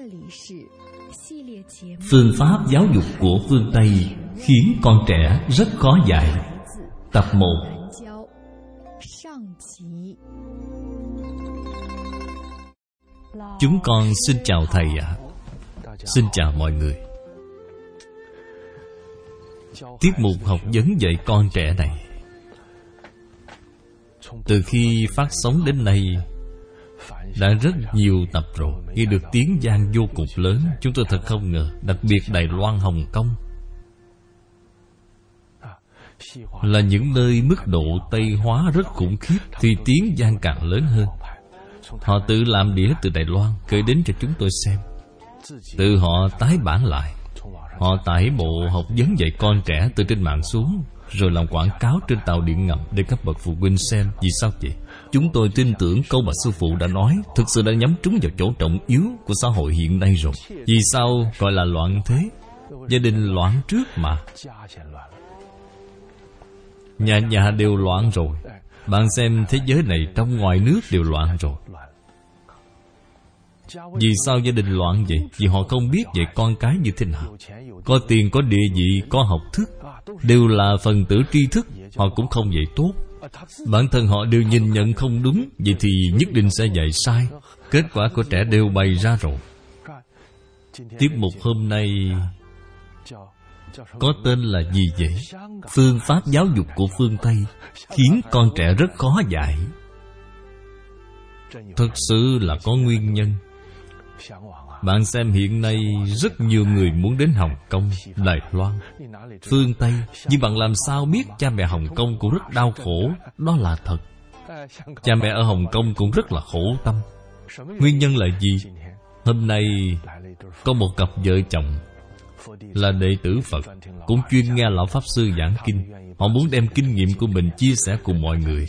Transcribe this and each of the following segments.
Phương pháp giáo dục của phương Tây khiến con trẻ rất khó dạy. Tập 1. Chúng con xin chào thầy ạ. Xin chào mọi người. Tiết mục học vấn dạy con trẻ này, từ khi phát sóng đến nay đã rất nhiều tập rồi. Khi được tiếng vang vô cùng lớn, chúng tôi thật không ngờ. Đặc biệt Đài Loan, Hồng Kông là những nơi mức độ Tây hóa rất khủng khiếp, thì tiếng vang càng lớn hơn. Họ tự làm đĩa từ Đài Loan gửi đến cho chúng tôi xem. Tự họ tái bản lại. Họ tải bộ học vấn dạy con trẻ từ trên mạng xuống, rồi làm quảng cáo trên tàu điện ngầm để các bậc phụ huynh xem. Vì sao vậy? Chúng tôi tin tưởng câu mà sư phụ đã nói thực sự đã nhắm trúng vào chỗ trọng yếu của xã hội hiện nay rồi. Vì sao gọi là loạn thế? Gia đình loạn trước mà. Nhà nhà đều loạn rồi. Bạn xem thế giới này trong ngoài nước đều loạn rồi. Vì sao gia đình loạn vậy? Vì họ không biết dạy con cái như thế nào. Có tiền, có địa vị, có học thức, đều là phần tử tri thức, họ cũng không dạy tốt. Bản thân họ đều nhìn nhận không đúng, vậy thì nhất định sẽ dạy sai. Kết quả của trẻ đều bày ra rồi. Tiết mục hôm nay có tên là gì vậy? Phương pháp giáo dục của phương Tây khiến con trẻ rất khó dạy. Thực sự là có nguyên nhân. Bạn xem hiện nay rất nhiều người muốn đến Hồng Kông, Đài Loan, phương Tây. Nhưng bạn làm sao biết cha mẹ Hồng Kông cũng rất đau khổ? Đó là thật. Cha mẹ ở Hồng Kông cũng rất là khổ tâm. Nguyên nhân là gì? Hôm nay có một cặp vợ chồng là đệ tử Phật, cũng chuyên nghe lão Pháp Sư giảng kinh. Họ muốn đem kinh nghiệm của mình chia sẻ cùng mọi người.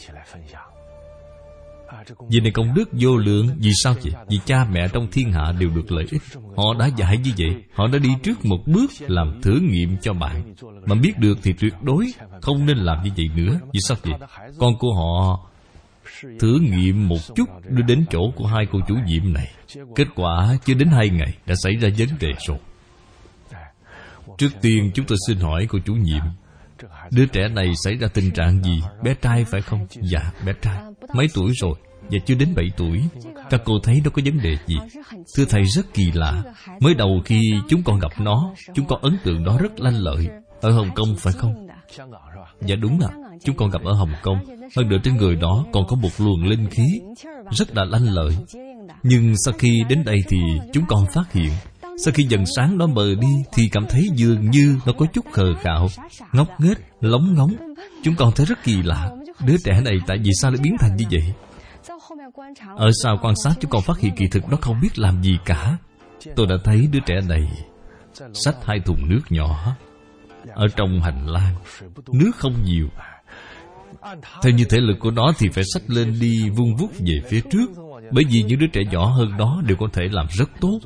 Vì này công đức vô lượng. Vì sao vậy? Vì cha mẹ trong thiên hạ đều được lợi ích. Họ đã dạy như vậy. Họ đã đi trước một bước làm thử nghiệm cho bạn. Mà biết được thì tuyệt đối không nên làm như vậy nữa. Vì sao vậy? Con của họ thử nghiệm một chút, đưa đến chỗ của hai cô chủ nhiệm này. Kết quả chưa đến 2 ngày đã xảy ra vấn đề rồi. Trước tiên chúng tôi xin hỏi cô chủ nhiệm, đứa trẻ này xảy ra tình trạng gì? Bé trai phải không? Dạ, bé trai. Mấy tuổi rồi? Dạ, chưa đến 7 tuổi. Các cô thấy nó có vấn đề gì? Thưa thầy, rất kỳ lạ. Mới đầu khi chúng con gặp nó, chúng con ấn tượng nó rất lanh lợi. Ở Hồng Kông phải không? Dạ đúng ạ. Chúng con gặp ở Hồng Kông. Hơn nữa trên người đó còn có một luồng linh khí rất là lanh lợi. Nhưng sau khi đến đây thì chúng con phát hiện, sau khi dần sáng nó mờ đi thì cảm thấy dường như nó có chút khờ khạo, ngốc nghếch, lóng ngóng. Chúng con thấy rất kỳ lạ. Đứa trẻ này tại vì sao lại biến thành như vậy? Ở sau quan sát chúng con phát hiện kỳ thực nó không biết làm gì cả. Tôi đã thấy đứa trẻ này xách 2 thùng nước nhỏ ở trong hành lang. Nước không nhiều. Theo như thể lực của nó thì phải xách lên đi vung vút về phía trước. Bởi vì những đứa trẻ nhỏ hơn đó đều có thể làm rất tốt.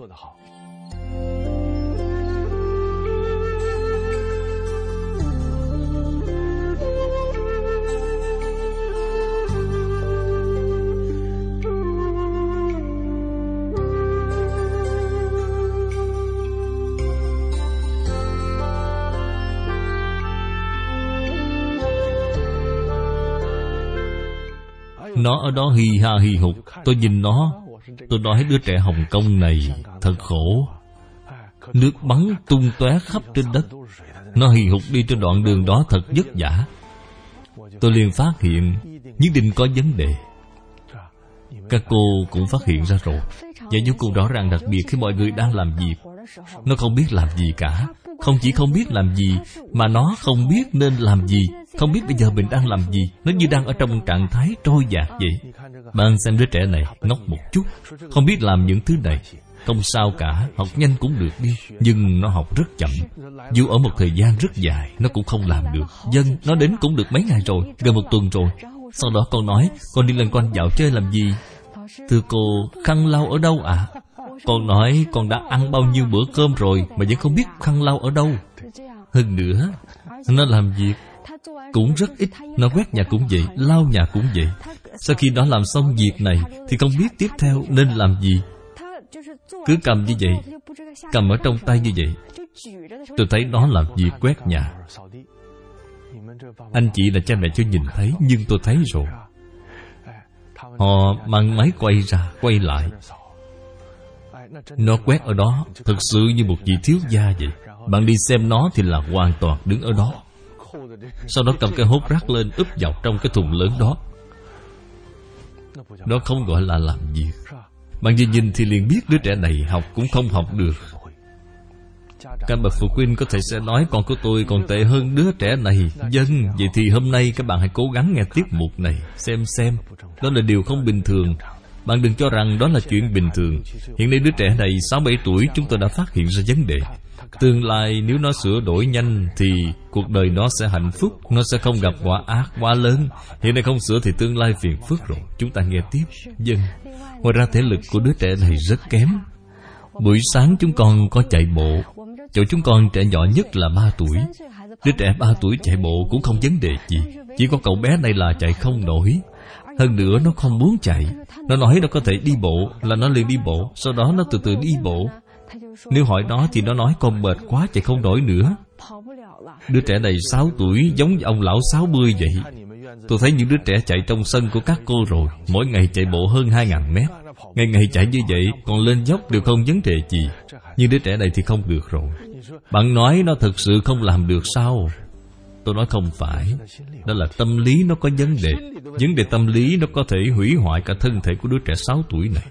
Nó ở đó hì ha hì hục. Tôi nhìn nó, tôi nói đứa trẻ Hồng Kông này thật khổ. Nước bắn tung tóe khắp trên đất. Nó hì hục đi trên đoạn đường đó thật vất vả. Tôi liền phát hiện nhất định có vấn đề. Các cô cũng phát hiện ra rồi. Và vô cùng rõ ràng, đặc biệt khi mọi người đang làm việc, nó không biết làm gì cả. Không chỉ không biết làm gì, mà nó không biết nên làm gì, không biết bây giờ mình đang làm gì. Nó như đang ở trong trạng thái trôi dạt vậy. Bạn xem đứa trẻ này ngốc một chút, không biết làm những thứ này. Không sao cả, học nhanh cũng được đi. Nhưng nó học rất chậm. Dù ở một thời gian rất dài, nó cũng không làm được. Dân, nó đến cũng được mấy ngày rồi, gần 1 tuần rồi. Sau đó con nói, con đi lên quanh dạo chơi làm gì? Thưa cô, khăn lau ở đâu ạ? Con nói con đã ăn bao nhiêu bữa cơm rồi mà vẫn không biết khăn lau ở đâu. Hơn nữa, nó làm việc cũng rất ít. Nó quét nhà cũng vậy, lau nhà cũng vậy. Sau khi nó làm xong việc này thì không biết tiếp theo nên làm gì. Cứ cầm như vậy, cầm ở trong tay như vậy. Tôi thấy đó là việc quét nhà. Anh chị là cha mẹ chưa nhìn thấy, nhưng tôi thấy rồi. Họ mang máy quay ra, quay lại. Nó quét ở đó, thực sự như một vị thiếu gia vậy. Bạn đi xem nó thì là hoàn toàn đứng ở đó. Sau đó cầm cái hốt rác lên, úp vào trong cái thùng lớn đó. Nó không gọi là làm việc. Bạn vừa nhìn thì liền biết đứa trẻ này học cũng không học được. Các bậc phụ huynh có thể sẽ nói con của tôi còn tệ hơn đứa trẻ này. Vâng, vậy thì hôm nay các bạn hãy cố gắng nghe tiết mục này, xem. Đó là điều không bình thường. Bạn đừng cho rằng đó là chuyện bình thường. Hiện nay đứa trẻ này 6-7 tuổi, chúng tôi đã phát hiện ra vấn đề. Tương lai nếu nó sửa đổi nhanh thì cuộc đời nó sẽ hạnh phúc, nó sẽ không gặp quả ác quá lớn. Hiện nay không sửa thì tương lai phiền phức rồi. Chúng ta nghe tiếp. Vâng. Ngoài ra thể lực của đứa trẻ này rất kém. Buổi sáng chúng con có chạy bộ. Chỗ chúng con trẻ nhỏ nhất là 3 tuổi. Đứa trẻ 3 tuổi chạy bộ cũng không vấn đề gì. Chỉ có cậu bé này là chạy không nổi. Hơn nữa nó không muốn chạy. Nó nói nó có thể đi bộ, là nó liền đi bộ. Sau đó nó từ từ đi bộ. Nếu hỏi nó thì nó nói con mệt quá chạy không nổi nữa. Đứa trẻ này 6 tuổi giống như ông lão 60 vậy. Tôi thấy những đứa trẻ chạy trong sân của các cô rồi. Mỗi ngày chạy bộ hơn 2.000 mét. Ngày chạy như vậy, còn lên dốc đều không vấn đề gì. Nhưng đứa trẻ này thì không được rồi. Bạn nói nó thực sự không làm được sao? Tôi nói không phải. Đó là tâm lý nó có vấn đề. Vấn đề tâm lý nó có thể hủy hoại cả thân thể của đứa trẻ 6 tuổi này.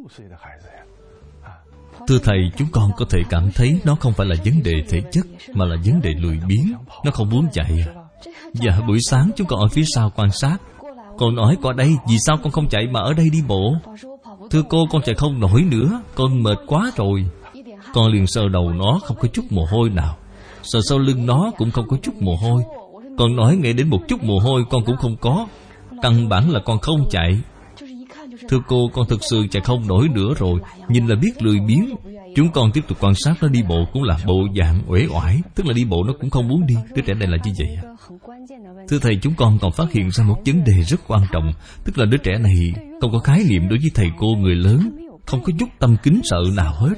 Thưa thầy, chúng con có thể cảm thấy nó không phải là vấn đề thể chất, mà là vấn đề lười biếng. Nó không muốn chạy. Dạ, buổi sáng chúng con ở phía sau quan sát. Con nói qua đây, vì sao con không chạy mà ở đây đi bộ? Thưa cô, con chạy không nổi nữa, con mệt quá rồi. Con liền sờ đầu nó, không có chút mồ hôi nào. Sờ sau lưng nó cũng không có chút mồ hôi. Con nói ngay đến một chút mồ hôi con cũng không có. Căn bản là con không chạy. Thưa cô, con thực sự chạy không nổi nữa rồi. Nhìn là biết lười biếng. Chúng con tiếp tục quan sát nó đi bộ cũng là bộ dạng uể oải. Tức là đi bộ nó cũng không muốn đi. Đứa trẻ này là như vậy. Thưa thầy, chúng con còn phát hiện ra một vấn đề rất quan trọng. Tức là đứa trẻ này không có khái niệm đối với thầy cô người lớn. Không có chút tâm kính sợ nào hết.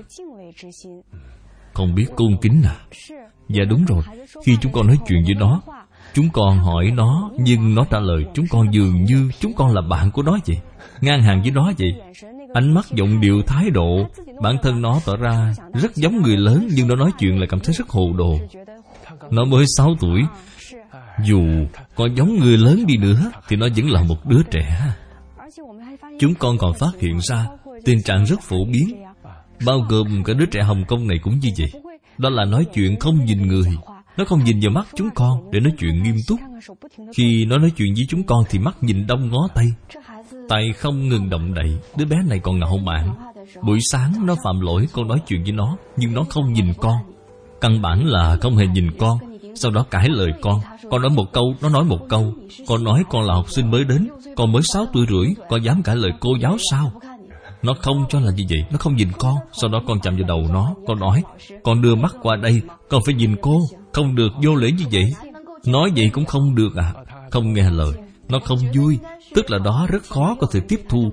Không biết cung kính à? Dạ đúng rồi. Khi chúng con nói chuyện với nó, chúng con hỏi nó, nhưng nó trả lời chúng con dường như chúng con là bạn của nó vậy, ngang hàng với nó vậy. Ánh mắt, giọng điệu, thái độ, bản thân nó tỏ ra rất giống người lớn, nhưng nó nói chuyện lại cảm thấy rất hồ đồ. Nó mới 6 tuổi. Dù có giống người lớn đi nữa thì nó vẫn là một đứa trẻ. Chúng con còn phát hiện ra tình trạng rất phổ biến, bao gồm cả đứa trẻ Hồng Kông này cũng như vậy. Đó là nói chuyện không nhìn người. Nó không nhìn vào mắt chúng con để nói chuyện nghiêm túc. Khi nó nói chuyện với chúng con thì mắt nhìn đông ngó tây, tay không ngừng động đậy. Đứa bé này còn ngạo mạn. Buổi sáng nó phạm lỗi, con nói chuyện với nó, nhưng nó không nhìn con. Căn bản là không hề nhìn con. Sau đó cãi lời con. Con nói một câu, nó nói một câu. Con nói con là học sinh mới đến, con mới 6 tuổi rưỡi, con dám cãi lời cô giáo sao? Nó không cho là như vậy. Nó không nhìn con. Sau đó con chạm vào đầu nó. Con nói, con đưa mắt qua đây, con phải nhìn cô. Không được vô lễ như vậy. Nói vậy cũng không được à? Không nghe lời. Nó không vui. Tức là đó rất khó có thể tiếp thu.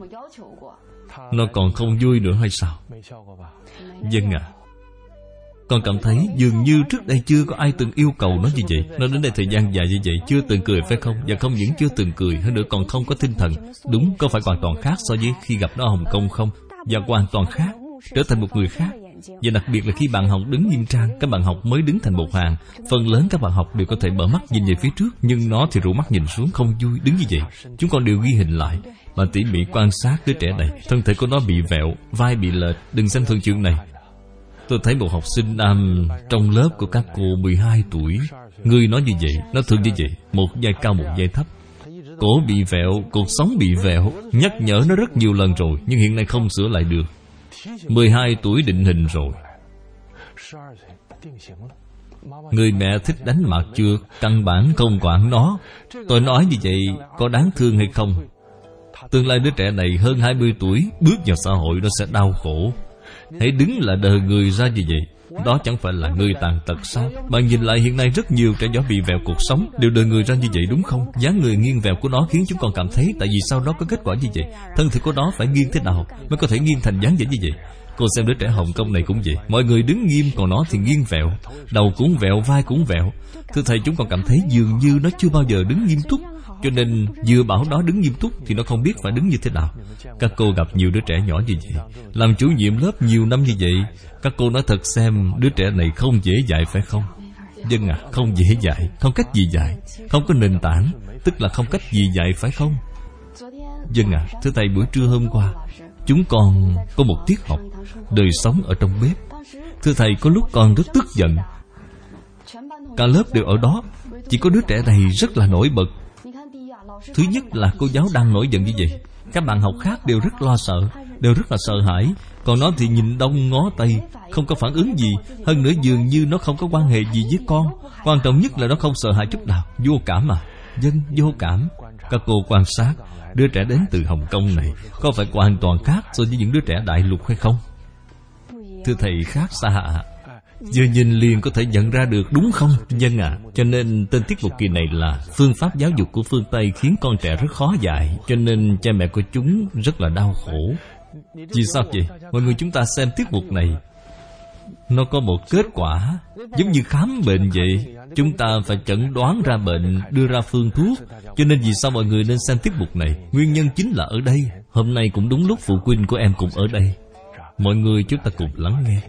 Nó còn không vui nữa hay sao? Vâng ạ. Con cảm thấy dường như trước đây chưa có ai từng yêu cầu nó như vậy. Nó đến đây thời gian dài như vậy chưa từng cười phải không? Và không những chưa từng cười, hơn nữa còn không có tinh thần. Đúng, có phải hoàn toàn khác so với khi gặp nó ở Hồng Kông không? Và hoàn toàn khác, trở thành một người khác. Và đặc biệt là khi bạn học đứng nghiêm trang, các bạn học mới đứng thành một hàng. Phần lớn các bạn học đều có thể mở mắt nhìn về phía trước, nhưng nó thì rủ mắt nhìn xuống, không vui, đứng như vậy. Chúng con đều ghi hình lại. Bạn tỉ mỉ quan sát đứa trẻ này. Thân thể của nó bị vẹo, vai bị lệch. Đừng xem thường chuyện này. Tôi thấy một học sinh nam trong lớp của các cô 12 tuổi. Người nói như vậy, nó thường như vậy, một vai cao một vai thấp. Cổ bị vẹo, cuộc sống bị vẹo. Nhắc nhở nó rất nhiều lần rồi, nhưng hiện nay không sửa lại được. 12 tuổi định hình rồi. Người mẹ thích đánh mặt trượt, căn bản không quản nó. Tôi nói như vậy có đáng thương hay không? Tương lai đứa trẻ này hơn 20 tuổi, bước vào xã hội nó sẽ đau khổ. Hãy đứng là đờ người ra như vậy. Đó chẳng phải là người tàn tật sao? Bạn nhìn lại hiện nay rất nhiều trẻ nhỏ bị vẹo cuộc sống đều đời người ra như vậy đúng không? Dáng người nghiêng vẹo của nó khiến chúng còn cảm thấy tại vì sao nó có kết quả như vậy. Thân thể của nó phải nghiêng thế nào mới có thể nghiêng thành dáng vẻ như vậy. Cô xem đứa trẻ Hồng Kông này cũng vậy. Mọi người đứng nghiêm còn nó thì nghiêng vẹo. Đầu cũng vẹo, vai cũng vẹo. Thưa thầy, chúng còn cảm thấy dường như nó chưa bao giờ đứng nghiêm túc. Cho nên vừa bảo nó đứng nghiêm túc thì nó không biết phải đứng như thế nào. Các cô gặp nhiều đứa trẻ nhỏ như vậy, làm chủ nhiệm lớp nhiều năm như vậy. Các cô nói thật xem, đứa trẻ này không dễ dạy phải không? Vâng ạ, không dễ dạy. Không cách gì dạy. Không có nền tảng, tức là không cách gì dạy phải không? Vâng ạ, thưa thầy, buổi trưa hôm qua chúng con có một tiết học đời sống ở trong bếp. Thưa thầy, có lúc con rất tức giận. Cả lớp đều ở đó, chỉ có đứa trẻ này rất là nổi bật. Thứ nhất là cô giáo đang nổi giận như vậy. Các bạn học khác đều rất lo sợ, đều rất là sợ hãi. Còn nó thì nhìn đông ngó tây, không có phản ứng gì. Hơn nữa dường như nó không có quan hệ gì với con. Quan trọng nhất là nó không sợ hãi chút nào. Vô cảm à? Dân vô cảm. Các cô quan sát, đứa trẻ đến từ Hồng Kông này có phải hoàn toàn khác so với những đứa trẻ đại lục hay không? Thưa thầy, khác xa ạ. Vừa nhìn liền có thể nhận ra được đúng không? Vâng ạ. Cho nên tên tiết mục kỳ này là phương pháp giáo dục của phương Tây khiến con trẻ rất khó dạy. Cho nên cha mẹ của chúng rất là đau khổ. Vì sao vậy? Mọi người chúng ta xem tiết mục này, nó có một kết quả giống như khám bệnh vậy. Chúng ta phải chẩn đoán ra bệnh, đưa ra phương thuốc. Cho nên vì sao mọi người nên xem tiết mục này? Nguyên nhân chính là ở đây. Hôm nay cũng đúng lúc phụ huynh của em cũng ở đây. Mọi người chúng ta cùng lắng nghe.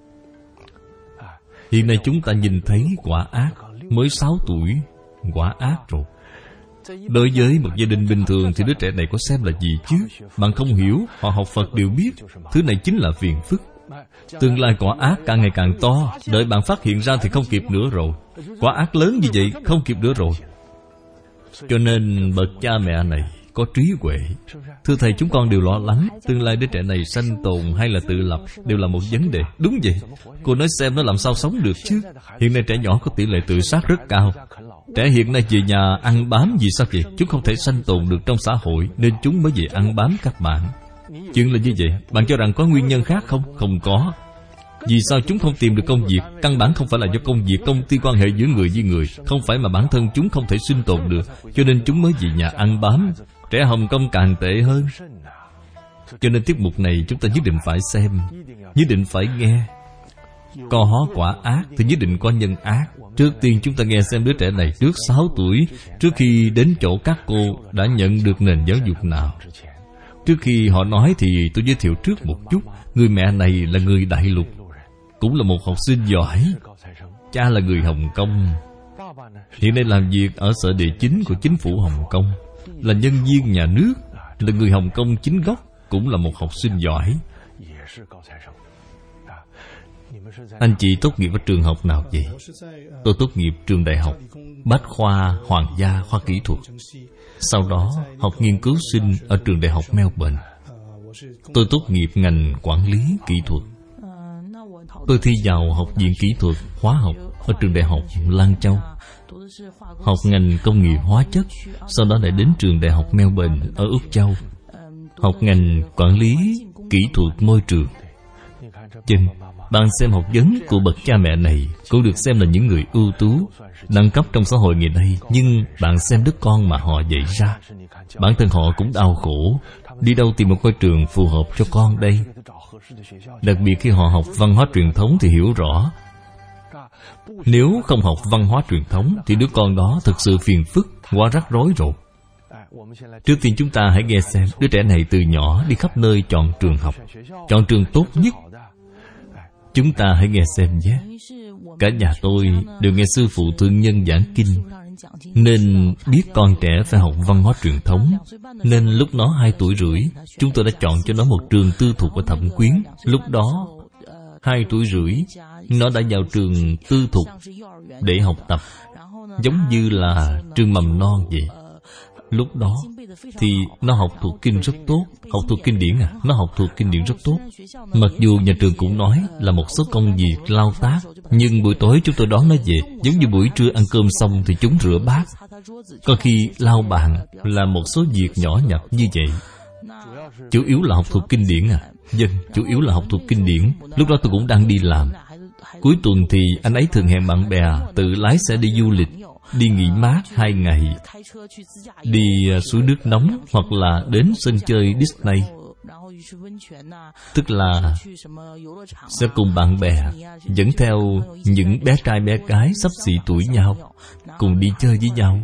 Hiện nay chúng ta nhìn thấy quả ác. Mới 6 tuổi, quả ác rồi. Đối với một gia đình bình thường thì đứa trẻ này có xem là gì chứ? Bạn không hiểu, họ học Phật đều biết. Thứ này chính là phiền phức. Tương lai quả ác càng ngày càng to. Đợi bạn phát hiện ra thì không kịp nữa rồi. Quả ác lớn như vậy không kịp nữa rồi. Cho nên bậc cha mẹ này có trí huệ. Thưa thầy, chúng con đều lo lắng tương lai đứa trẻ này sanh tồn hay là tự lập đều là một vấn đề. Đúng vậy. Cô nói xem nó làm sao sống được chứ? Hiện nay trẻ nhỏ có tỷ lệ tự sát rất cao. Trẻ hiện nay về nhà ăn bám. Vì sao vậy? Chúng không thể sanh tồn được trong xã hội nên chúng mới về ăn bám các bạn. Chuyện là như vậy. Bạn cho rằng có nguyên nhân khác không? Không có. Vì sao chúng không tìm được công việc? Căn bản không phải là do công việc, công ty quan hệ giữa người với người. Không phải mà bản thân chúng không thể sinh tồn được, cho nên chúng mới về nhà ăn bám. Trẻ Hồng Kông càng tệ hơn. Cho nên tiết mục này chúng ta nhất định phải xem, nhất định phải nghe. Có quả ác thì nhất định có nhân ác. Trước tiên chúng ta nghe xem đứa trẻ này trước 6 tuổi, trước khi đến chỗ các cô đã nhận được nền giáo dục nào. Trước khi họ nói thì tôi giới thiệu trước một chút. Người mẹ này là người đại lục, cũng là một học sinh giỏi. Cha là người Hồng Kông, hiện nay làm việc ở sở địa chính của chính phủ Hồng Kông, là nhân viên nhà nước, là người Hồng Kông chính gốc, cũng là một học sinh giỏi. Anh chị tốt nghiệp ở trường học nào vậy? Tôi tốt nghiệp trường đại học Bách Khoa Hoàng gia khoa kỹ thuật. Sau đó học nghiên cứu sinh ở trường đại học Melbourne. Tôi tốt nghiệp ngành quản lý kỹ thuật. Tôi thi vào học viện kỹ thuật hóa học ở trường đại học Lan Châu, học ngành công nghiệp hóa chất. Sau đó lại đến trường đại học Melbourne ở Úc Châu, học ngành quản lý kỹ thuật môi trường. Chân, bạn xem học vấn của bậc cha mẹ này cũng được xem là những người ưu tú, đẳng cấp trong xã hội ngày nay. Nhưng bạn xem đứa con mà họ dạy ra, bản thân họ cũng đau khổ. Đi đâu tìm một ngôi trường phù hợp cho con đây? Đặc biệt khi họ học văn hóa truyền thống thì hiểu rõ. Nếu không học văn hóa truyền thống thì đứa con đó thực sự phiền phức, quá rắc rối rồi. Trước tiên chúng ta hãy nghe xem đứa trẻ này từ nhỏ đi khắp nơi chọn trường học, chọn trường tốt nhất. Chúng ta hãy nghe xem nhé. Cả nhà tôi đều nghe sư phụ thương nhân giảng kinh, nên biết con trẻ phải học văn hóa truyền thống. Nên lúc nó 2 tuổi rưỡi, chúng tôi đã chọn cho nó một trường tư thục ở Thẩm Quyến. Lúc đó 2 tuổi rưỡi, nó đã vào trường tư thục để học tập, giống như là trường mầm non vậy. Lúc đó thì nó học thuộc kinh rất tốt. Học thuộc kinh điển à? Nó học thuộc kinh điển rất tốt. Mặc dù nhà trường cũng nói là một số công việc lao tác, nhưng buổi tối chúng tôi đón nó về. Giống như buổi trưa ăn cơm xong thì chúng rửa bát, có khi lau bàn, là một số việc nhỏ nhặt như vậy. Chủ yếu là học thuộc kinh điển à? Vâng, chủ yếu là học thuộc kinh điển. Lúc đó tôi cũng đang đi làm. Cuối tuần thì anh ấy thường hẹn bạn bè tự lái xe đi du lịch, đi nghỉ mát 2 ngày, đi suối nước nóng hoặc là đến sân chơi Disney. Tức là sẽ cùng bạn bè dẫn theo những bé trai bé gái xấp xỉ tuổi nhau, cùng đi chơi với nhau.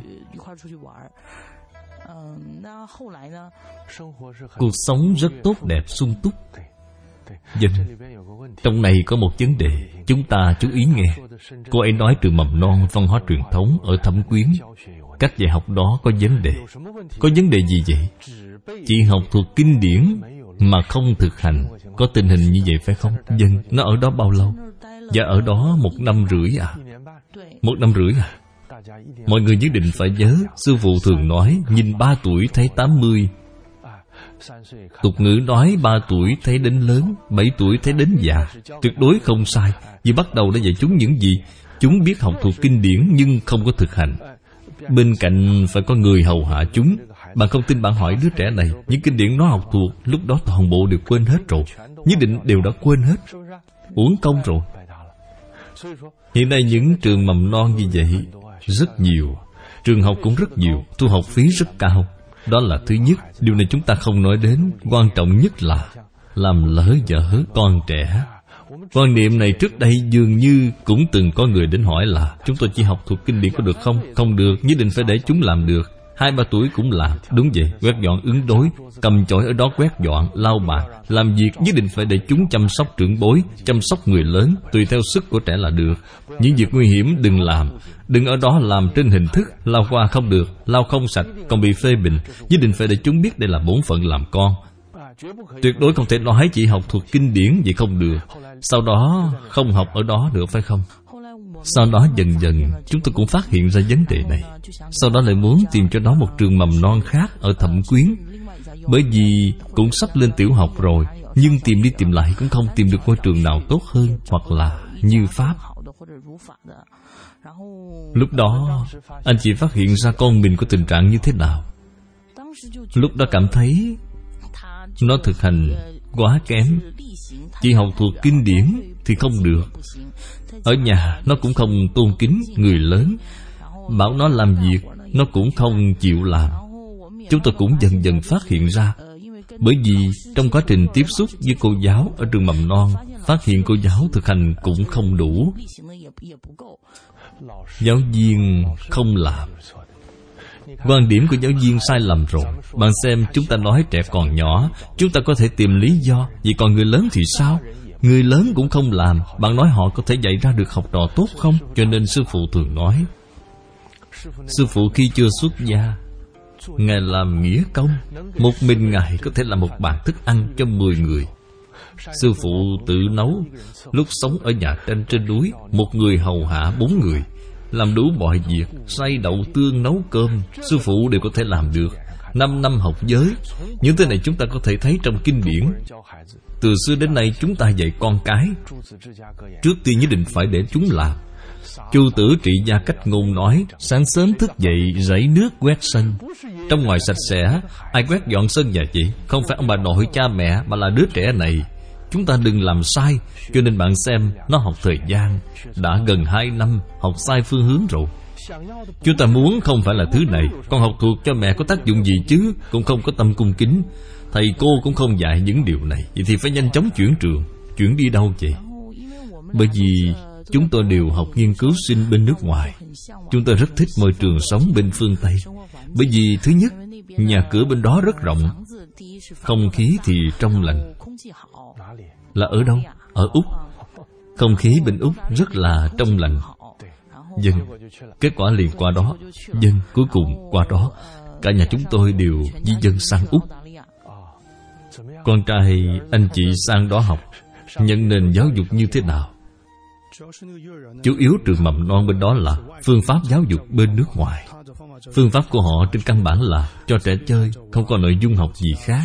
Cuộc sống rất tốt đẹp sung túc. Dân, trong này có một vấn đề chúng ta chú ý nghe. Cô ấy nói trường mầm non văn hóa truyền thống ở Thẩm Quyến, cách dạy học đó có vấn đề. Có vấn đề gì vậy? Chỉ học thuộc kinh điển mà không thực hành, có tình hình như vậy phải không? Dân, nó ở đó bao lâu? Dạ ở đó 1 năm rưỡi à? 1 năm rưỡi à? Mọi người nhất định phải nhớ, sư phụ thường nói nhìn 3 tuổi thấy 80. Tục ngữ nói 3 tuổi thấy đến lớn, 7 tuổi thấy đến già. Tuyệt đối không sai. Vì bắt đầu đã dạy chúng những gì? Chúng biết học thuộc kinh điển nhưng không có thực hành. Bên cạnh phải có người hầu hạ chúng. Bạn không tin bạn hỏi đứa trẻ này, những kinh điển nó học thuộc, lúc đó toàn bộ đều quên hết rồi. Nhất định đều đã quên hết. Uổng công rồi. Hiện nay những trường mầm non như vậy rất nhiều. Trường học cũng rất nhiều, thu học phí rất cao. Đó là thứ nhất. Điều này chúng ta không nói đến. Quan trọng nhất là làm lỡ dở con trẻ. Quan niệm này trước đây dường như cũng từng có người đến hỏi là chúng tôi chỉ học thuộc kinh điển có được không? Không được, nhất định phải để chúng làm được. 2-3 tuổi cũng làm. Đúng vậy, quét dọn ứng đối, cầm chổi ở đó quét dọn, lau bàn. Làm việc nhất định phải để chúng chăm sóc trưởng bối, chăm sóc người lớn, tùy theo sức của trẻ là được. Những việc nguy hiểm đừng làm. Đừng ở đó làm trên hình thức, lau qua không được, lau không sạch, còn bị phê bình. Nhất định phải để chúng biết đây là bổn phận làm con. Tuyệt đối không thể nói chỉ học thuộc kinh điển vậy không được. Sau đó không học ở đó nữa phải không? Sau đó dần dần chúng tôi cũng phát hiện ra vấn đề này. Sau đó lại muốn tìm cho nó một trường mầm non khác ở Thẩm Quyến. Bởi vì cũng sắp lên tiểu học rồi, nhưng tìm đi tìm lại cũng không tìm được ngôi trường nào tốt hơn, hoặc là như Pháp. Lúc đó anh chị phát hiện ra con mình có tình trạng như thế nào. Lúc đó cảm thấy nó thực hành quá kém. Chỉ học thuộc kinh điển thì không được. Ở nhà nó cũng không tôn kính người lớn. Bảo nó làm việc nó cũng không chịu làm. Chúng tôi cũng dần dần phát hiện ra. Bởi vì trong quá trình tiếp xúc với cô giáo ở trường mầm non, phát hiện cô giáo thực hành cũng không đủ. Giáo viên không làm. Quan điểm của giáo viên sai lầm rồi. Bạn xem, chúng ta nói trẻ còn nhỏ, chúng ta có thể tìm lý do. Vậy còn người lớn thì sao? Người lớn cũng không làm. Bạn nói họ có thể dạy ra được học trò tốt không? Cho nên sư phụ thường nói, sư phụ khi chưa xuất gia, Ngài làm nghĩa công. Một mình Ngài có thể làm một bàn thức ăn cho 10 người. Sư phụ tự nấu. Lúc sống ở nhà tranh trên núi, một người hầu hạ 4 người, làm đủ mọi việc, xay đậu tương, nấu cơm, sư phụ đều có thể làm được. 5 năm học giới. Những thứ này chúng ta có thể thấy trong kinh điển. Từ xưa đến nay chúng ta dạy con cái, trước tiên nhất định phải để chúng làm. Chu Tử Trị Gia Cách Ngôn nói, sáng sớm thức dậy rảy nước quét sân. Trong ngoài sạch sẽ, ai quét dọn sân nhà vậy? Không phải ông bà nội cha mẹ, mà là đứa trẻ này. Chúng ta đừng làm sai. Cho nên bạn xem, nó học thời gian đã gần 2 năm, học sai phương hướng rồi. Chúng ta muốn không phải là thứ này. Con học thuộc cho mẹ có tác dụng gì chứ? Cũng không có tâm cung kính. Thầy cô cũng không dạy những điều này. Vậy thì phải nhanh chóng chuyển trường. Chuyển đi đâu vậy? Bởi vì chúng tôi đều học nghiên cứu sinh bên nước ngoài. Chúng tôi rất thích môi trường sống bên phương Tây. Bởi vì thứ nhất, nhà cửa bên đó rất rộng, không khí thì trong lành. Là ở đâu? Ở Úc. Không khí bên Úc rất là trong lành. Dân, kết quả liền qua đó. Dân, cuối cùng qua đó, cả nhà chúng tôi đều di dân sang Úc. Con trai anh chị sang đó học, nhận nền giáo dục như thế nào? Chủ yếu trường mầm non bên đó là phương pháp giáo dục bên nước ngoài. Phương pháp của họ trên căn bản là cho trẻ chơi, không có nội dung học gì khác.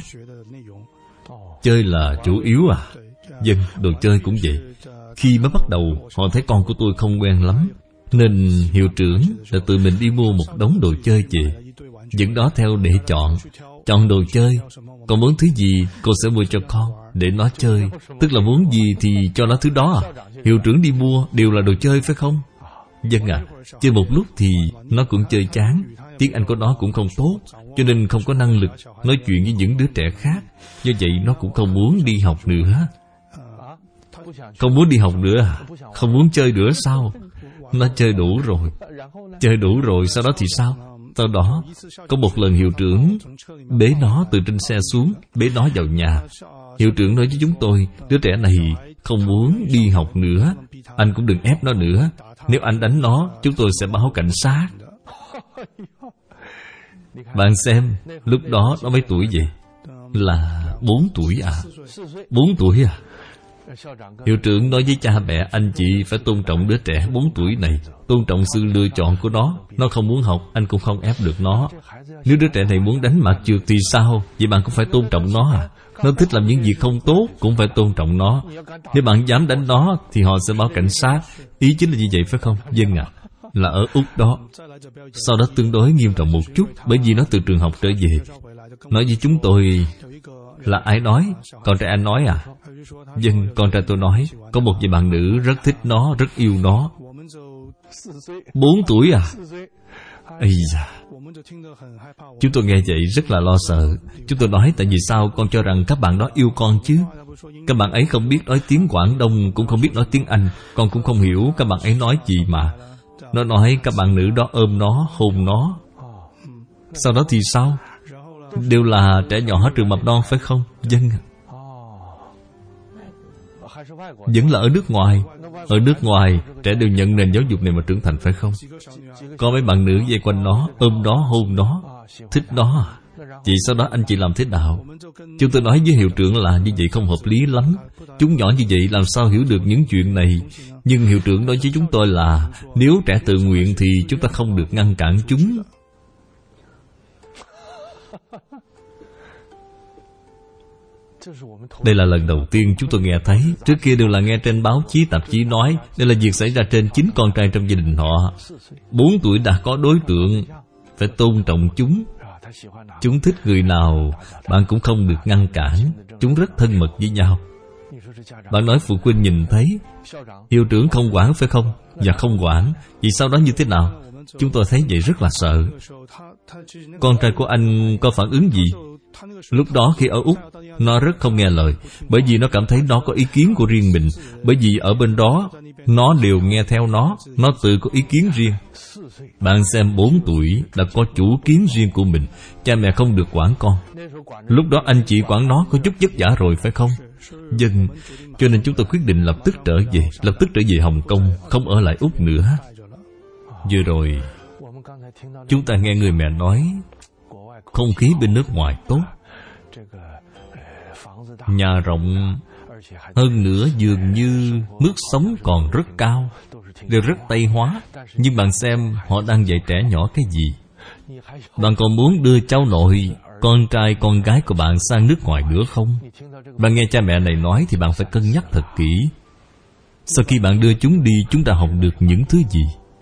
Chơi là chủ yếu à? Dân, đồ chơi cũng vậy. Khi mới bắt đầu, họ thấy con của tôi không quen lắm, nên hiệu trưởng đã tự mình đi mua một đống đồ chơi về, dẫn đó theo để chọn đồ chơi. Con muốn thứ gì cô sẽ mua cho con. để nó chơi. Tức là muốn gì thì cho nó thứ đó à? Hiệu trưởng đi mua đều là đồ chơi phải không? Vâng ạ. Chơi một lúc thì nó cũng chơi chán. Tiếng Anh của nó cũng không tốt, cho nên không có năng lực nói chuyện với những đứa trẻ khác. Do vậy nó cũng không muốn đi học nữa. Không muốn đi học nữa à? Không muốn chơi nữa sao? Nó chơi đủ rồi. Chơi đủ rồi, sau đó thì sao? Sau đó, có một lần hiệu trưởng bế nó từ trên xe xuống, bế nó vào nhà. Hiệu trưởng nói với chúng tôi, đứa trẻ này không muốn đi học nữa, anh cũng đừng ép nó nữa. Nếu anh đánh nó, chúng tôi sẽ báo cảnh sát. Bạn xem, lúc đó nó mấy tuổi vậy? Là 4 tuổi à? 4 tuổi à? Hiệu trưởng nói với cha mẹ, anh chị phải tôn trọng đứa trẻ 4 tuổi này, tôn trọng sự lựa chọn của nó. Nó không muốn học, anh cũng không ép được nó. Nếu đứa trẻ này muốn đánh mặt trượt thì sao? Vậy bạn cũng phải tôn trọng nó à? Nó thích làm những việc không tốt, cũng phải tôn trọng nó. Nếu bạn dám đánh nó thì họ sẽ báo cảnh sát. Ý chính là như vậy phải không? Vâng ạ. Là ở Úc đó. Sau đó tương đối nghiêm trọng một chút, bởi vì nó từ trường học trở về, nói với chúng tôi. Là ai nói? Con trai anh nói à? Vâng, con trai tôi nói. Có một vài bạn nữ rất thích nó, rất yêu nó. 4 tuổi à? Ây da. Chúng tôi nghe vậy rất là lo sợ. Chúng tôi nói, tại vì sao con cho rằng các bạn đó yêu con chứ? Các bạn ấy không biết nói tiếng Quảng Đông, cũng không biết nói tiếng Anh. Con cũng không hiểu các bạn ấy nói gì mà. Nó nói các bạn nữ đó ôm nó, hôn nó. Sau đó thì sao? Đều là trẻ nhỏ trường mầm non phải không? Vâng. Vẫn là ở nước ngoài. Ở nước ngoài, trẻ đều nhận nền giáo dục này mà trưởng thành phải không? Có mấy bạn nữ dây quanh nó, ôm nó, hôn nó, thích nó à? Vậy sau đó anh chị làm thế nào? Chúng tôi nói với hiệu trưởng là như vậy không hợp lý lắm. Chúng nhỏ như vậy làm sao hiểu được những chuyện này? Nhưng hiệu trưởng nói với chúng tôi là nếu trẻ tự nguyện thì chúng ta không được ngăn cản chúng. Đây là lần đầu tiên chúng tôi nghe thấy. Trước kia đều là nghe trên báo chí, tạp chí nói. Đây là việc xảy ra trên chính con trai trong gia đình họ. 4 tuổi đã có đối tượng, phải tôn trọng chúng. Chúng thích người nào, bạn cũng không được ngăn cản. Chúng rất thân mật với nhau. Bạn nói phụ huynh nhìn thấy hiệu trưởng không quản phải không? Dạ không quản. Vì sau đó như thế nào? Chúng tôi thấy vậy rất là sợ. Con trai của anh có phản ứng gì? Lúc đó khi ở Úc, nó rất không nghe lời, bởi vì nó cảm thấy nó có ý kiến của riêng mình. Bởi vì ở bên đó, nó đều nghe theo nó tự có ý kiến riêng. Bạn xem 4 tuổi đã có chủ kiến riêng của mình. Cha mẹ không được quản con. Lúc đó anh chị quản nó có chút vất vả rồi phải không? Vâng. Cho nên chúng tôi quyết định lập tức trở về Hồng Kông, không ở lại Úc nữa. Vừa rồi chúng ta nghe người mẹ nói không khí bên nước ngoài tốt, nhà rộng, hơn nữa dường như mức sống còn rất cao, đều rất Tây hóa. Nhưng bạn xem họ đang dạy trẻ nhỏ cái gì? Bạn còn muốn đưa cháu nội, con trai, con gái của bạn sang nước ngoài nữa không? Bạn nghe cha mẹ này nói thì bạn phải cân nhắc thật kỹ. Sau khi bạn đưa chúng đi, chúng ta học được những thứ gì?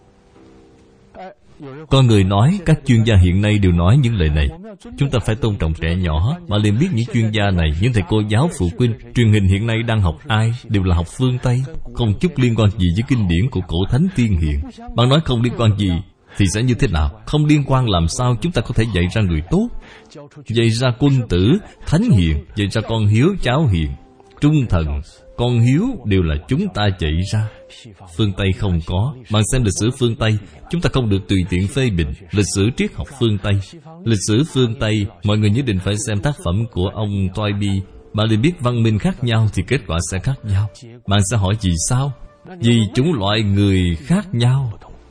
Có người nói, các chuyên gia hiện nay đều nói những lời này. Chúng ta phải tôn trọng trẻ nhỏ. Mà liền biết những chuyên gia này, những thầy cô giáo, phụ huynh, truyền hình hiện nay đang học ai? Đều là học phương Tây, không chút liên quan gì với kinh điển của cổ thánh tiên hiền. Bạn nói không liên quan gì thì sẽ như thế nào? Không liên quan làm sao chúng ta có thể dạy ra người tốt, dạy ra quân tử, thánh hiền, dạy ra con hiếu, cháu hiền, trung thần, con hiếu đều là chúng ta dạy ra. Phương Tây không có. Bạn xem lịch sử phương Tây, chúng ta không được tùy tiện phê bình lịch sử triết học phương Tây. Lịch sử phương Tây, mọi người nhất định phải xem tác phẩm của ông Toynbee. Bạn liền biết văn minh khác nhau thì kết quả sẽ khác nhau. Bạn sẽ hỏi vì sao? Vì chúng loại người khác nhau.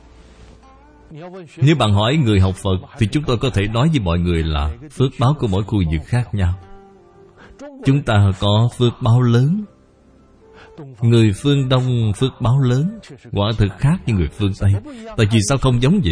Nếu bạn hỏi người học Phật thì chúng tôi có thể nói với mọi người là phước báo của mỗi khu vực khác nhau. Chúng ta có phước báo lớn. Người phương Đông phước báo lớn, quả thực khác với người phương Tây. Tại vì sao không giống vậy?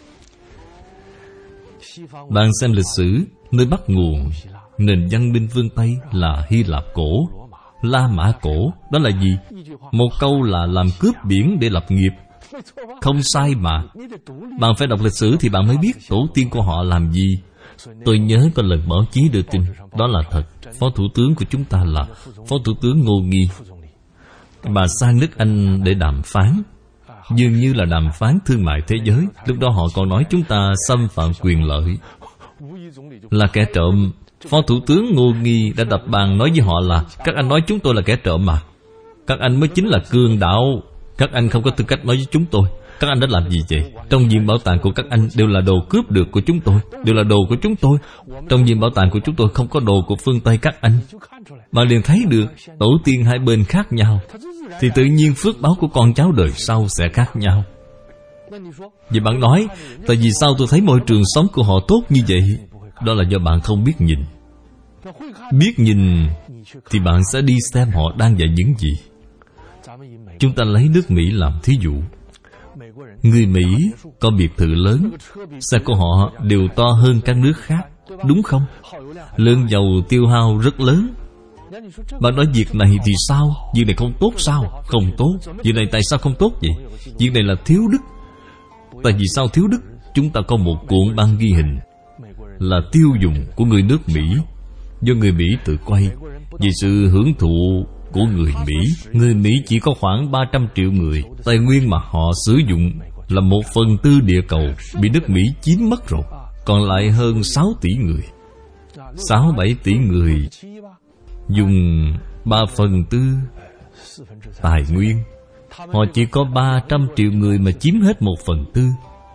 Bạn xem lịch sử, nơi bắt nguồn nền văn minh phương Tây là Hy Lạp cổ, La Mã cổ. Đó là gì? Một câu là làm cướp biển để lập nghiệp. Không sai mà. Bạn phải đọc lịch sử thì bạn mới biết tổ tiên của họ làm gì. Tôi nhớ có lần báo chí đưa tin, đó là thật. Phó Thủ tướng của chúng ta là Phó Thủ tướng Ngô Nghi. Bà sang nước Anh để đàm phán, dường như là đàm phán thương mại thế giới. Lúc đó họ còn nói chúng ta xâm phạm quyền lợi, là kẻ trộm. Phó Thủ tướng Ngô Nghi đã đập bàn nói với họ là: các anh nói chúng tôi là kẻ trộm mà. Các anh mới chính là cường đạo. Các anh không có tư cách nói với chúng tôi. Các anh đã làm gì vậy? Trong viện bảo tàng của các anh đều là đồ cướp được của chúng tôi, đều là đồ của chúng tôi. Trong viện bảo tàng của chúng tôi không có đồ của phương Tây các anh. Mà liền thấy được tổ tiên hai bên khác nhau, thì tự nhiên phước báo của con cháu đời sau sẽ khác nhau. Vậy bạn nói, tại vì sao tôi thấy môi trường sống của họ tốt như vậy? Đó là do bạn không biết nhìn. Biết nhìn thì bạn sẽ đi xem họ đang dạy những gì. Chúng ta lấy nước Mỹ làm thí dụ. Người Mỹ có biệt thự lớn, xe của họ đều to hơn các nước khác, đúng không? Lượng dầu tiêu hao rất lớn. Bạn nói việc này thì sao? Việc này không tốt sao? Không tốt. Việc này tại sao không tốt vậy? Việc này là thiếu đức. Tại vì sao thiếu đức? Chúng ta có một cuộn băng ghi hình là tiêu dùng của người nước Mỹ, do người Mỹ tự quay, vì sự hưởng thụ của người Mỹ. Người Mỹ chỉ có khoảng 300 triệu người. Tài nguyên mà họ sử dụng là 1/4 địa cầu bị nước Mỹ chiếm mất rồi. Còn lại hơn 6 tỷ người. 6-7 tỷ người dùng 3/4 tài nguyên. Họ chỉ có 300 triệu người mà chiếm hết 1/4.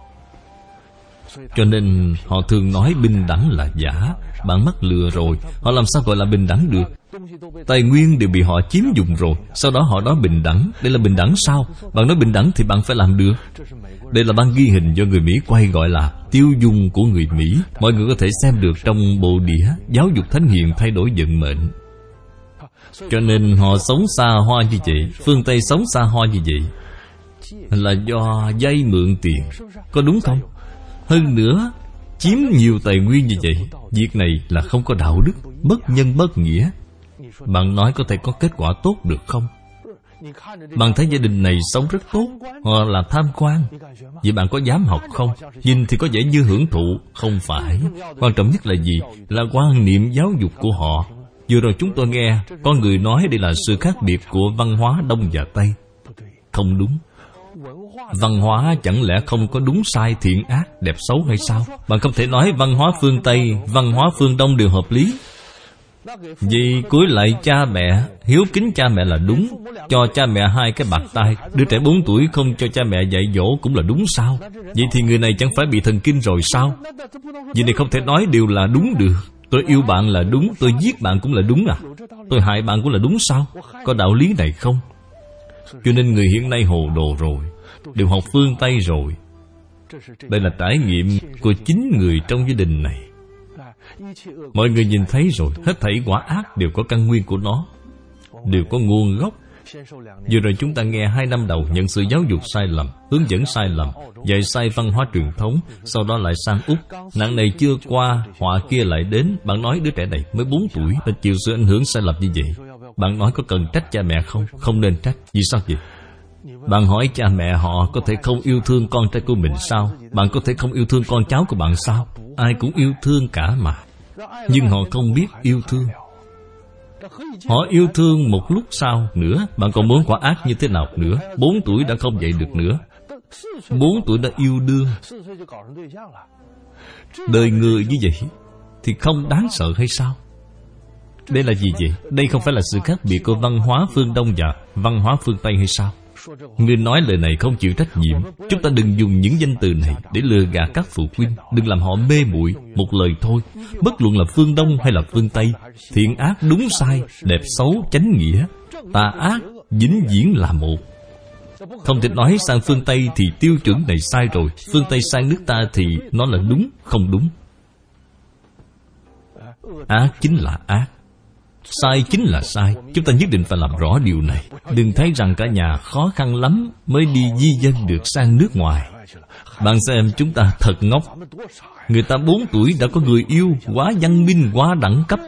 Cho nên họ thường nói bình đẳng là giả. Bạn mắc lừa rồi. Họ làm sao gọi là bình đẳng được? Tài nguyên đều bị họ chiếm dụng rồi, sau đó họ nói bình đẳng. Đây là bình đẳng sao? Bạn nói bình đẳng thì bạn phải làm được. Đây là băng ghi hình do người Mỹ quay, gọi là tiêu dùng của người Mỹ. Mọi người có thể xem được trong bộ đĩa Giáo dục Thánh Hiền thay đổi vận mệnh. Cho nên họ sống xa hoa như vậy. Phương Tây sống xa hoa như vậy là do vay mượn tiền, có đúng không? Hơn nữa, chiếm nhiều tài nguyên như vậy, việc này là không có đạo đức, bất nhân bất nghĩa. Bạn nói có thể có kết quả tốt được không? Bạn thấy gia đình này sống rất tốt, họ là tham quan. Vậy bạn có dám học không? Nhìn thì có vẻ như hưởng thụ. Không phải. Quan trọng nhất là gì? Là quan niệm giáo dục của họ. Vừa rồi chúng tôi nghe có người nói đây là sự khác biệt của văn hóa Đông và Tây. Không đúng. Văn hóa chẳng lẽ không có đúng sai, thiện ác, đẹp xấu hay sao? Bạn không thể nói văn hóa phương Tây, văn hóa phương Đông đều hợp lý. Vì cúi lạy cha mẹ, hiếu kính cha mẹ là đúng. Cho cha mẹ 2 cái bạt tay. Đứa trẻ 4 tuổi không cho cha mẹ dạy dỗ cũng là đúng sao? Vậy thì người này chẳng phải bị thần kinh rồi sao? Vì này không thể nói đều là đúng được. Tôi yêu bạn là đúng, tôi giết bạn cũng là đúng à? Tôi hại bạn cũng là đúng sao? Có đạo lý này không? Cho nên người hiện nay hồ đồ rồi, đều học phương Tây rồi. Đây là trải nghiệm của chính người trong gia đình này. Mọi người nhìn thấy rồi, hết thảy quả ác đều có căn nguyên của nó, đều có nguồn gốc. Vừa rồi chúng ta nghe 2 năm đầu nhận sự giáo dục sai lầm, hướng dẫn sai lầm, dạy sai văn hóa truyền thống. Sau đó lại sang Úc, nạn này chưa qua, họa kia lại đến. Bạn nói đứa trẻ này mới 4 tuổi đã chịu sự ảnh hưởng sai lầm như vậy. Bạn nói có cần trách cha mẹ không? Không nên trách. Vì sao vậy? Bạn hỏi cha mẹ họ có thể không yêu thương con trai của mình sao? Bạn có thể không yêu thương con cháu của bạn sao? Ai cũng yêu thương cả mà. Nhưng họ không biết yêu thương. Họ yêu thương một lúc sau nữa, bạn còn muốn quả ác như thế nào nữa? 4 tuổi đã không dạy được nữa. 4 tuổi đã yêu đương. Đời người như vậy thì không đáng sợ hay sao? Đây là gì vậy? Đây không phải là sự khác biệt của văn hóa phương Đông và văn hóa phương Tây hay sao? Người nói lời này không chịu trách nhiệm. Chúng ta đừng dùng những danh từ này để lừa gạt các phụ huynh. Đừng làm họ mê muội. Một lời thôi, bất luận là phương Đông hay là phương Tây, thiện ác đúng sai, đẹp xấu chánh nghĩa, tà ác vĩnh viễn là một. Không thể nói sang phương Tây thì tiêu chuẩn này sai rồi, phương Tây sang nước ta thì nó là đúng. Không đúng. Ác chính là ác, sai chính là sai. Chúng ta nhất định phải làm rõ điều này. Đừng thấy rằng cả nhà khó khăn lắm mới đi di dân được sang nước ngoài. Bạn xem chúng ta thật ngốc. Người ta 4 tuổi đã có người yêu, quá văn minh, quá đẳng cấp.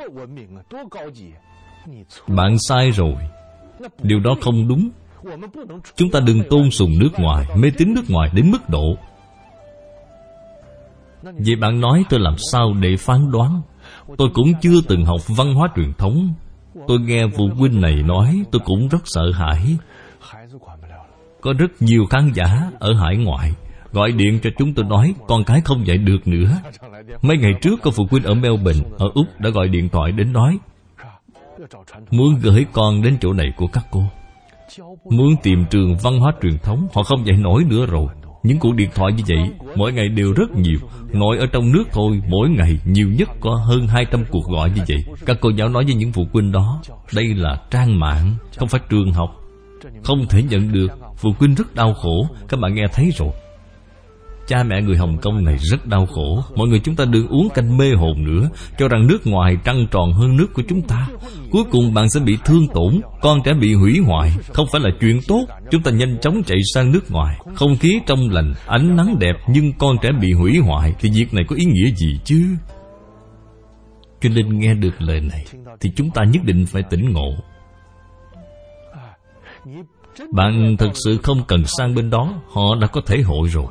Bạn sai rồi. Điều đó không đúng. Chúng ta đừng tôn sùng nước ngoài, mê tín nước ngoài đến mức độ. Vậy bạn nói tôi làm sao để phán đoán? Tôi cũng chưa từng học văn hóa truyền thống. Tôi nghe phụ huynh này nói, tôi cũng rất sợ hãi. Có rất nhiều khán giả ở hải ngoại gọi điện cho chúng tôi nói con cái không dạy được nữa. Mấy ngày trước có phụ huynh ở Melbourne, ở Úc đã gọi điện thoại đến nói muốn gửi con đến chỗ này của các cô, muốn tìm trường văn hóa truyền thống. Họ không dạy nổi nữa rồi. Những cuộc điện thoại như vậy mỗi ngày đều rất nhiều. Nội ở trong nước thôi, mỗi ngày nhiều nhất có hơn 200 cuộc gọi như vậy. Các cô giáo nói với những phụ huynh đó, đây là trang mạng, không phải trường học, không thể nhận được. Phụ huynh rất đau khổ. Các bạn nghe thấy rồi. Cha mẹ người Hồng Kông này rất đau khổ. Mọi người chúng ta đừng uống canh mê hồn nữa, cho rằng nước ngoài trăng tròn hơn nước của chúng ta. Cuối cùng bạn sẽ bị thương tổn, con trẻ bị hủy hoại. Không phải là chuyện tốt. Chúng ta nhanh chóng chạy sang nước ngoài. Không khí trong lành, ánh nắng đẹp, nhưng con trẻ bị hủy hoại thì việc này có ý nghĩa gì chứ? Cho nên nghe được lời này thì chúng ta nhất định phải tỉnh ngộ. Bạn thật sự không cần sang bên đó, họ đã có thể hội rồi.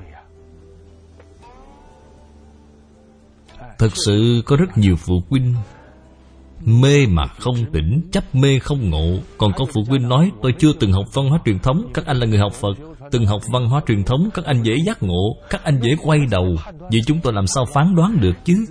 Thật sự có rất nhiều phụ huynh mê mà không tỉnh, chấp mê không ngộ. Còn có phụ huynh nói tôi chưa từng học văn hóa truyền thống. Các anh là người học Phật, từng học văn hóa truyền thống, các anh dễ giác ngộ, các anh dễ quay đầu. Vậy chúng tôi làm sao phán đoán được chứ?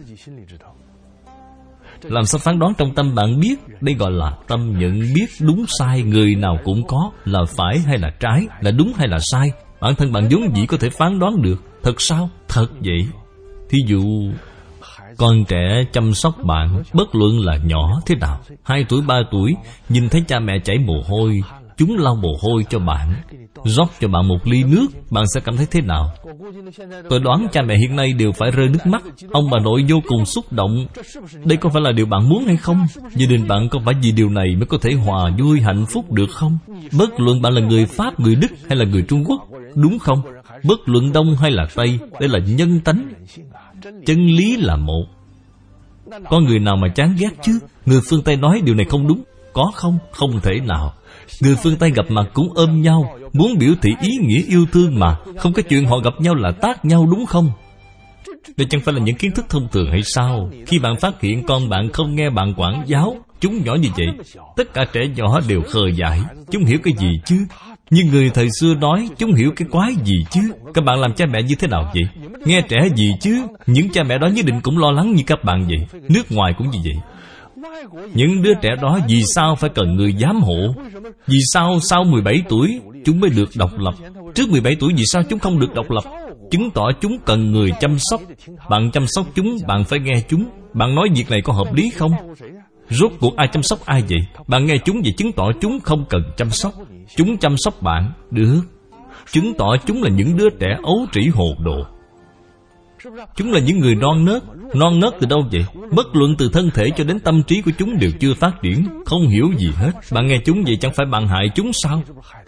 Làm sao phán đoán trong tâm bạn biết? Đây gọi là tâm nhận biết đúng sai. Người nào cũng có, là phải hay là trái, là đúng hay là sai. Bản thân bạn vốn dĩ có thể phán đoán được. Thật sao? Thật vậy. Thí dụ con trẻ chăm sóc bạn, bất luận là nhỏ thế nào, 2 tuổi, 3 tuổi, nhìn thấy cha mẹ chảy mồ hôi, chúng lau mồ hôi cho bạn, rót cho bạn một ly nước, bạn sẽ cảm thấy thế nào? Tôi đoán cha mẹ hiện nay đều phải rơi nước mắt. Ông bà nội vô cùng xúc động. Đây có phải là điều bạn muốn hay không? Gia đình bạn có phải vì điều này mới có thể hòa vui hạnh phúc được không? Bất luận bạn là người Pháp, người Đức hay là người Trung Quốc, đúng không? Bất luận Đông hay là Tây, đây là nhân tánh. Chân lý là một. Có người nào mà chán ghét chứ? Người phương Tây nói điều này không đúng. Có không? Không thể nào. Người phương Tây gặp mặt cũng ôm nhau, muốn biểu thị ý nghĩa yêu thương mà. Không có chuyện họ gặp nhau là tát nhau, đúng không? Đây chẳng phải là những kiến thức thông thường hay sao? Khi bạn phát hiện con bạn không nghe bạn quản giáo, chúng nhỏ như vậy, tất cả trẻ nhỏ đều khờ dại. Chúng hiểu cái gì chứ? Nhưng người thời xưa nói, chúng hiểu cái quái gì chứ? Các bạn làm cha mẹ như thế nào vậy? Nghe trẻ gì chứ? Những cha mẹ đó nhất định cũng lo lắng như các bạn vậy. Nước ngoài cũng như vậy. Những đứa trẻ đó vì sao phải cần người giám hộ? Vì sao sau 17 tuổi chúng mới được độc lập? Trước 17 tuổi vì sao chúng không được độc lập? Chứng tỏ chúng cần người chăm sóc. Bạn chăm sóc chúng, bạn phải nghe chúng. Bạn nói việc này có hợp lý không? Rốt cuộc ai chăm sóc ai vậy? Bạn nghe chúng vậy chứng tỏ chúng không cần chăm sóc. Chúng chăm sóc bạn, được. Chứng tỏ chúng là những đứa trẻ ấu trĩ hồ đồ. Chúng là những người non nớt. Non nớt từ đâu vậy? Bất luận từ thân thể cho đến tâm trí của chúng đều chưa phát triển, không hiểu gì hết. Bạn nghe chúng vậy chẳng phải bạn hại chúng sao?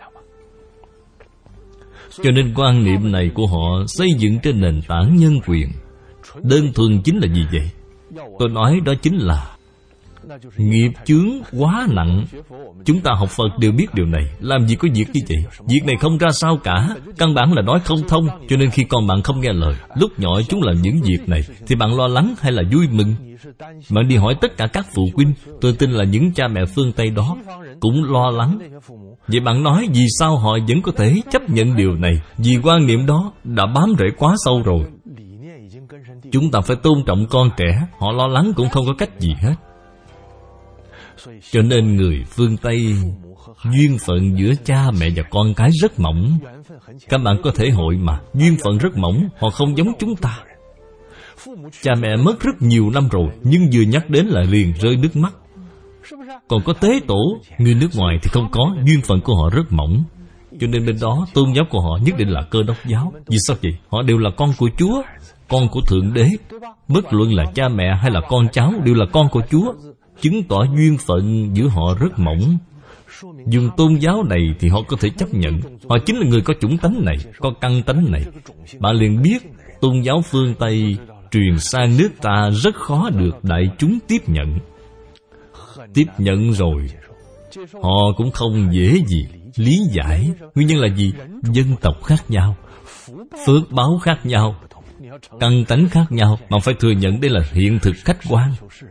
Cho nên quan niệm này của họ xây dựng trên nền tảng nhân quyền. Đơn thuần chính là gì vậy? Tôi nói đó chính là nghiệp chướng quá nặng. Chúng ta học Phật đều biết điều này. Làm gì có việc như vậy? Việc này không ra sao cả. Căn bản là nói không thông. Cho nên khi con bạn không nghe lời, lúc nhỏ chúng làm những việc này, thì bạn lo lắng hay là vui mừng? Bạn đi hỏi tất cả các phụ huynh, tôi tin là những cha mẹ phương Tây đó cũng lo lắng. Vậy bạn nói vì sao họ vẫn có thể chấp nhận điều này? Vì quan niệm đó đã bám rễ quá sâu rồi. Chúng ta phải tôn trọng con trẻ. Họ lo lắng cũng không có cách gì hết. Cho nên người phương Tây, duyên phận giữa cha mẹ và con cái rất mỏng. Các bạn có thể hội mà. Duyên phận rất mỏng. Họ không giống chúng ta. Cha mẹ mất rất nhiều năm rồi, nhưng vừa nhắc đến là liền rơi nước mắt. Còn có tế tổ, người nước ngoài thì không có. Duyên phận của họ rất mỏng. Cho nên bên đó tôn giáo của họ nhất định là Cơ Đốc giáo. Vì sao vậy? Họ đều là con của Chúa, con của Thượng Đế. Bất luận là cha mẹ hay là con cháu đều là con của Chúa. Chứng tỏ duyên phận giữa họ rất mỏng. Dùng tôn giáo này thì họ có thể chấp nhận. Họ chính là người có chủng tánh này, có căn tánh này. Bạn liền biết tôn giáo phương Tây truyền sang nước ta rất khó được đại chúng tiếp nhận. Tiếp nhận rồi, họ cũng không dễ gì lý giải. Nguyên nhân là gì? Dân tộc khác nhau, phước báo khác nhau, Căn tánh khác nhau mà phải thừa nhận đây là hiện thực khách quan.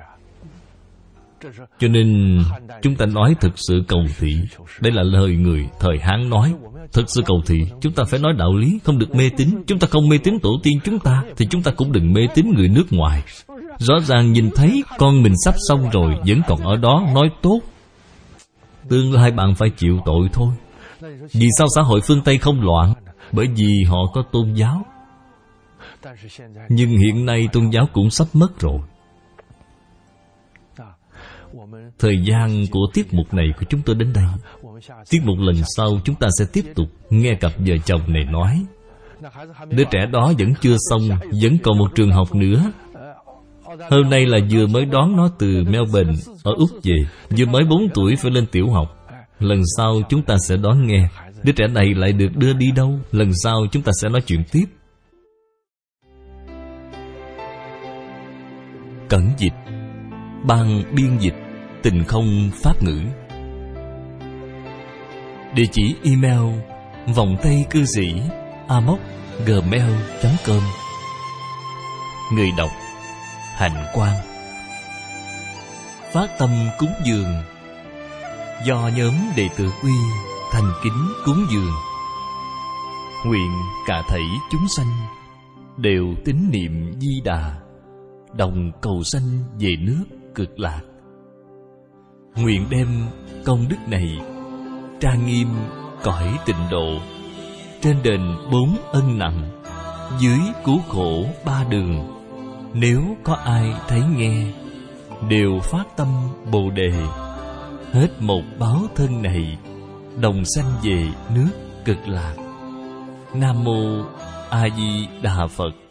Cho nên chúng ta nói thực sự cầu thị. Đây là lời người thời Hán nói. Thực sự cầu thị, chúng ta phải nói đạo lý, không được mê tín. Chúng ta không mê tín tổ tiên chúng ta, thì chúng ta cũng đừng mê tín người nước ngoài. Rõ ràng nhìn thấy con mình sắp xong rồi, vẫn còn ở đó nói tốt, tương lai bạn phải chịu tội thôi. Vì sao xã hội phương Tây không loạn? Bởi vì họ có tôn giáo. Nhưng hiện nay tôn giáo cũng sắp mất rồi. Thời gian của tiết mục này của chúng tôi đến đây. Tiết mục lần sau chúng ta sẽ tiếp tục nghe cặp vợ chồng này nói. Đứa trẻ đó vẫn chưa xong, vẫn còn một trường học nữa. Hôm nay là vừa mới đón nó từ Melbourne ở Úc về. Vừa mới 4 tuổi phải lên tiểu học. Lần sau chúng ta sẽ đón nghe đứa trẻ này lại được đưa đi đâu. Lần sau chúng ta sẽ nói chuyện tiếp. Cẩn dịch, ban biên dịch Tình Không Pháp Ngữ. Địa chỉ email vòng tay cư sĩ amos@gmail.com. Người đọc Hạnh Quang. Phát tâm cúng dường do nhóm đệ tử Uy thành kính cúng dường. Nguyện cả thảy chúng sanh đều tín niệm Di Đà, đồng cầu sanh về nước Cực Lạc. Nguyện đem công đức này trang nghiêm cõi Tịnh Độ, trên đền 4 ân nặng, dưới cứu khổ 3 đường. Nếu có ai thấy nghe, đều phát tâm Bồ Đề, hết một báo thân này, đồng sanh về nước Cực Lạc. Nam Mô A Di Đà Phật.